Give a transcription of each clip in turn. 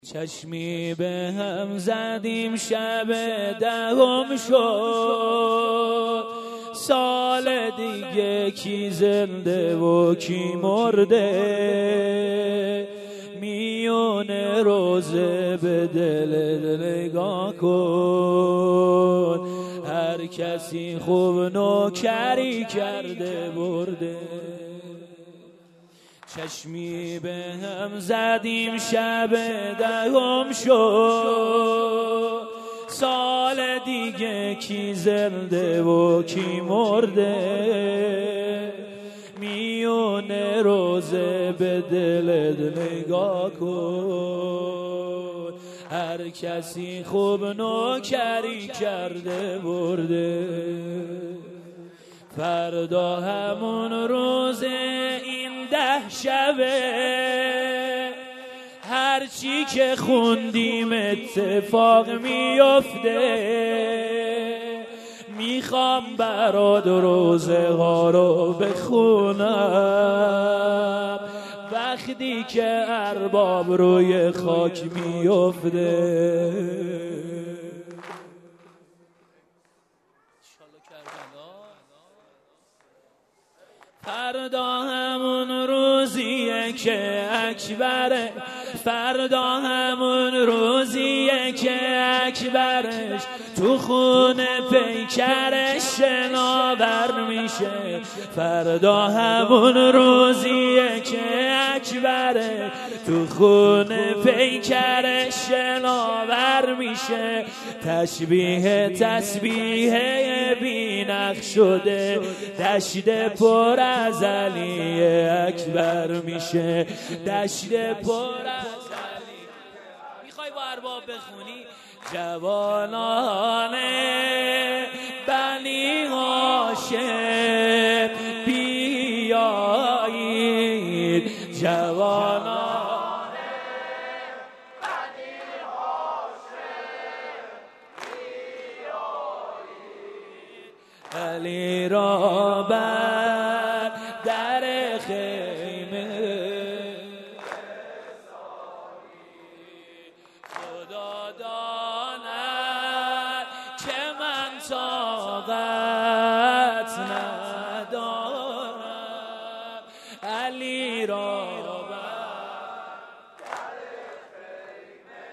چشمی به هم زدیم شب دهم شد، سال دیگه کی زنده و کی مرده، میونه روزه به دل نگاه کن، هر کسی خوب نوکری کرده برده. چشمی به هم زدیم شب دهم شد، سال دیگه کی زنده و کی مرده، میونه روزه به دل نگاه کن، هر کسی خوب نوکری کرده برده. فردا همون روز این 10 شبه، هرچی که خوندیم اتفاق میفته، میخوام برات روزه ها رو بخونم، وقتی که ارباب روی خاک میفته. فردا همون روزیه که اکبره، فردا همون روزیه که اکبرش تو خونه پیکرش شناور میشه، فردا همون روزیه که اکبرش تو خونه پیکرش شناور میشه. تشبیه تسبیح بینق شده، دشت پر از علی اکبر میشه، دشت پر از علی. میخوای با ارباب بخونی؟ جوانان بنی هاشم بیایید، جوانان بنی هاشم بیایید، علی را بر در خیمه خدا داند که من طاقت ندارم، علی را بر در خیمه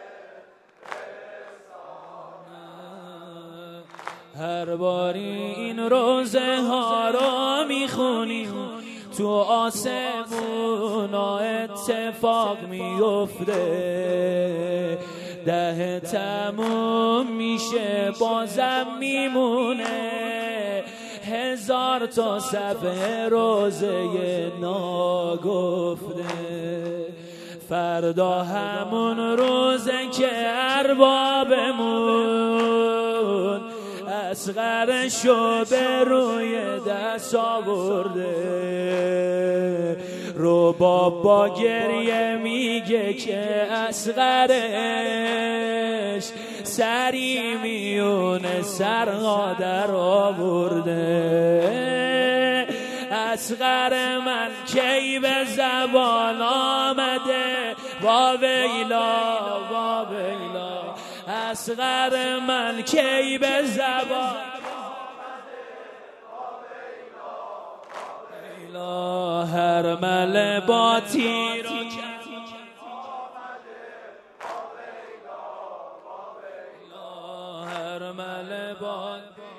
رسانم. هر باری این روزه ها رو میخونیم، تو آسمونا اتفاق میفته، 10 تموم میشه بازم میمونه، 1000 تا صفحه روزه ناگفته. فردا همون روزه که اربابمون اصغرشو به روی دست آورده، رباب با گریه میگه که اصغرش سری میونه سرها در آورده. اصغر من کی به زبان آمده، وا ویلا وا ویلا، اصغر من کی به زبان ویلا، هر مل با تیر و هر مل با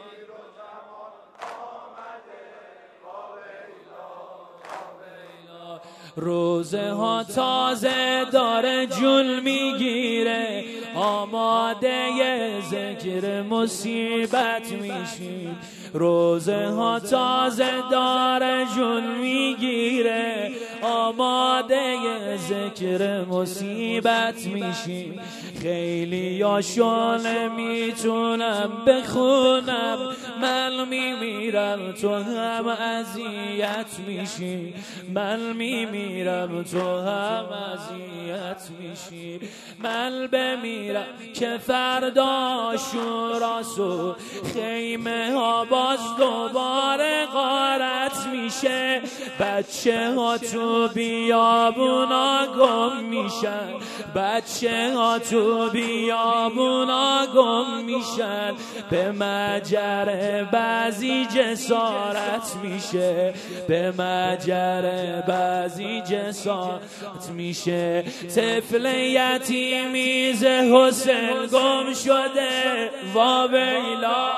روزه ها تازه داره جون میگیره، آماده ذکر مصیبت میشیم. روزه ها تازه داره جون میگیره، آماده ذکر مصیبت میشیم. خیلی یاشون میتونم بخونم، من میمیرم تو هم اذیت میشی، من میمیرم تو هم اذیت میشی. من بمیرم که فردا شوراسو خیمه ها باز دوباره غارت میشه، بچه ها تو تو بیابونا گم میشن، بچه ها تو بیابونا گم میشن، به مجره بعضی جسارت میشه، به مجره بعضی جسارت میشه. طفل یتیمی ز حسین گم شده وا ویلا،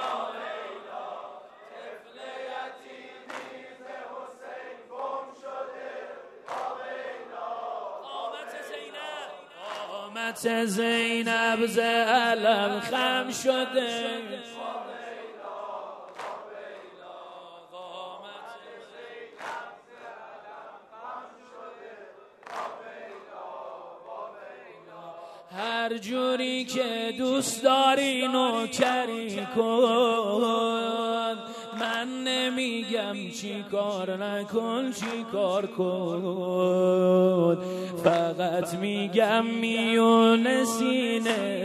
قامت زینب ز علم خم شده، هر جوری که دوست داری نوکری کن، من نمیگم چی کار نکن چی کار کن، فقط میگم میون سینه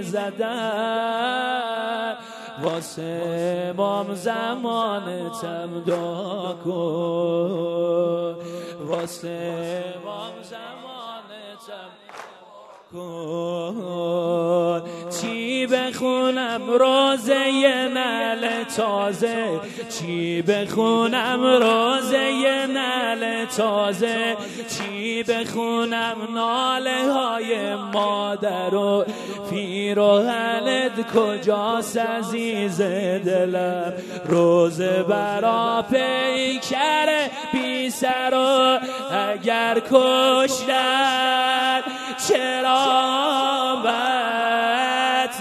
زدن واسه امام زمانتم دعا کن، واسه امام زمانتم کن. چی بخونم روزه نعل تازه، چی بخونم روزه نعل تازه، چی بخونم ناله های مادر و پیراهنت کجاست عزیز دلم، روزه برا پیکر بی سر و اگر کشتن چرا بت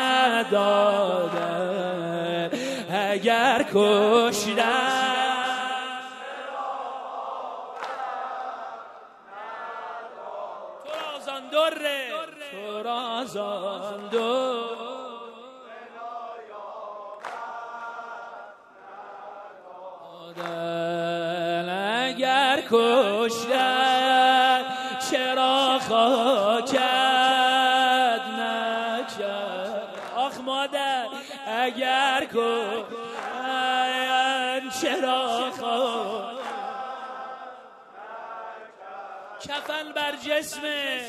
ندادن، اگر کشتن تو رازان دره، تو رازان دره اگر کشتن چرا خاکت نکرد، آخ مادر اگر کشتن چرا خاکت، کفن بر جسمه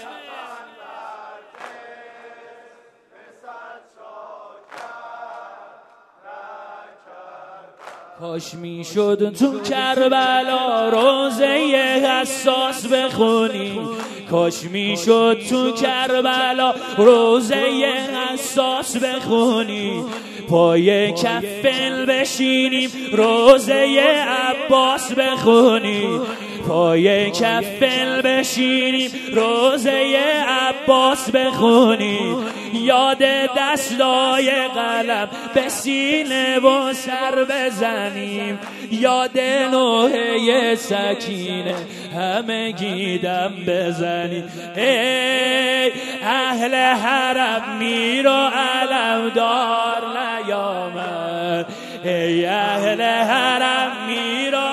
کاش میشد تو کربلا روزه حساس بخونی، کاش میشد تو کربلا روزه حساس بخونی، پای کفل بشینیم روزه عباس بخونی، پای کفل بشینیم روزه عباس بخونی، یاد دستای قلم به سینه و سر بزنیم، یاد نوحه سکینه همه گیدم بزنیم. ای اهل حرم میر و علمدار نیامد، ای اهل حرم میر و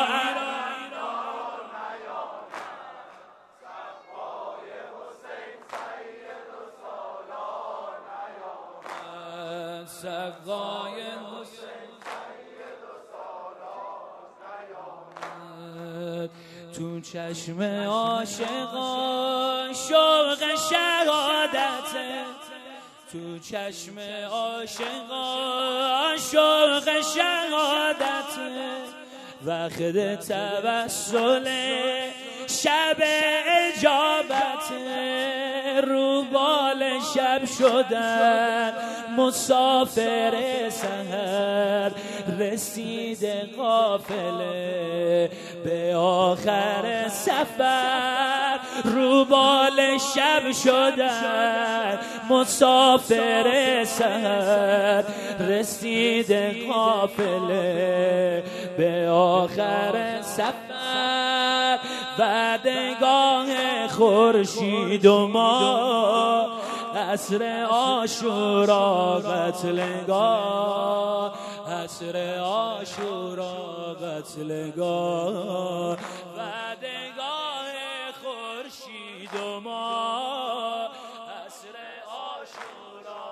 سقای حسین تو چشم عاشقان شوق شهادته، تو چشم عاشقان شوق شهادته، وقت توسل شب اجابته، رو بال شب شدن مسافر سحر، رسید قافله به آخر سفر، رو بال شب شدن مسافر سحر، رسید قافله به آخر سفر، بعدگاه خورشید و ما عصر عاشورا قتلگاه، عصر عاشورا قتلگاه، بعدگاه خورشید و ما عصر عاشورا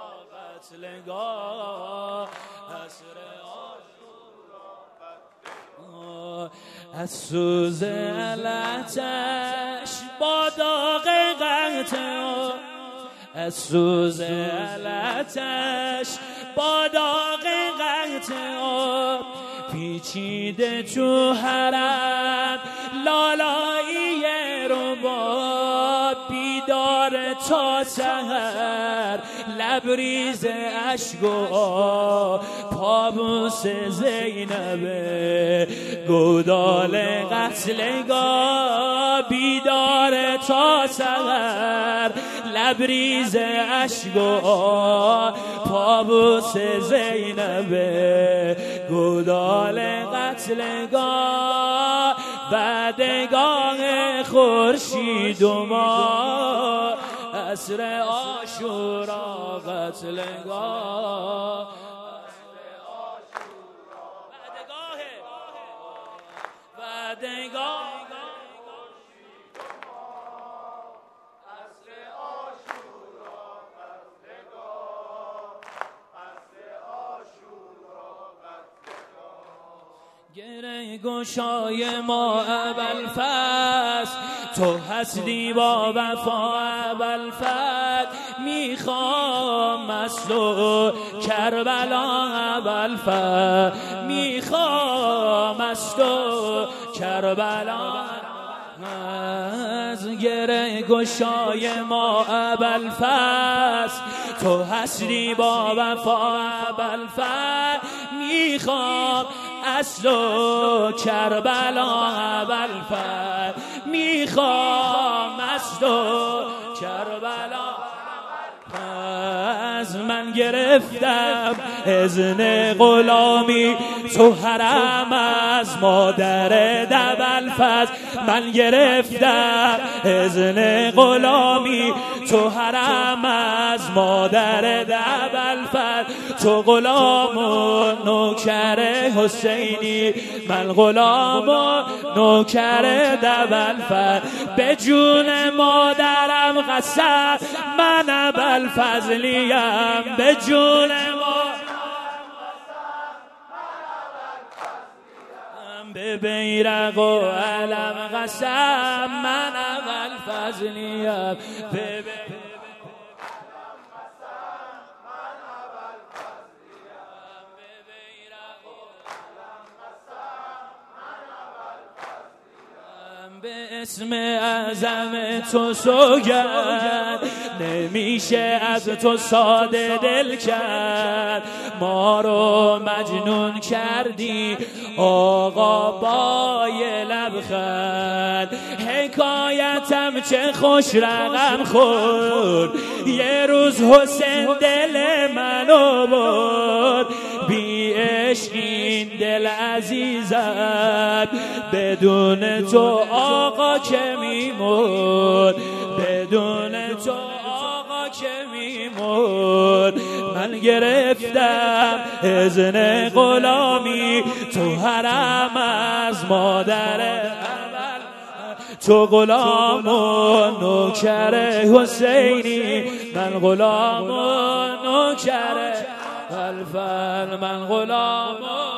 قتلگاه، عصر عاشورا قتلگاه، از سوز علتش با داغ قطع، از سوز علتش با داغ قطع، پیچیده تو حرم لالایی رباب، بیدار تا سحر لبریز اشک و پابوس زینبه، گودال قتلگاه بیدار تا سحر لبریز اشک و پابوس زینبه، گودال قتلگاه بعدگاه خورشید و ماه، عصر عاشورا قتلگاه، بعدگاه گره گشای ما ابوالفضل، تو هستی با وفا ابوالفضل، میخوام از تو کربلا ابوالفضل، میخوام از تو کربلا، از گره گشای ما ابوالفضل، تو هستی با وفا ابوالفضل، میخوام از تو کربلا ابوالفضل، میخوام از تو کربلا، از من گرفتم اذن غلامی تو حرم از مادر ابوالفضل، من گرفتم اذن غلامی تو حرم از مادر ابوالفضل، تو غلام و نوکر حسینی، من غلام و نوکر ابوالفضل، به جون مادرم قسم من ابوالفضلیم، به جون به بیرق و علم قسم من ابوالفضلیم، به اسم اعظم تو سوگند، نمیشه از تو ساده دل کرد، ما رو مجنون کردی آقا بای لبخند، حکایتم چه خوش رقم خورد، یه روز حسین دل منو برد، بی عشق این دل عزیزم بدون تو آقا که میمرد، بدون تو آقا که میمرد، من گرفتم اذن غلامی تو حرم از مادر، تو غلام و نوکر حسینی، من غلام و نوکر ابوالفضل، من غلام و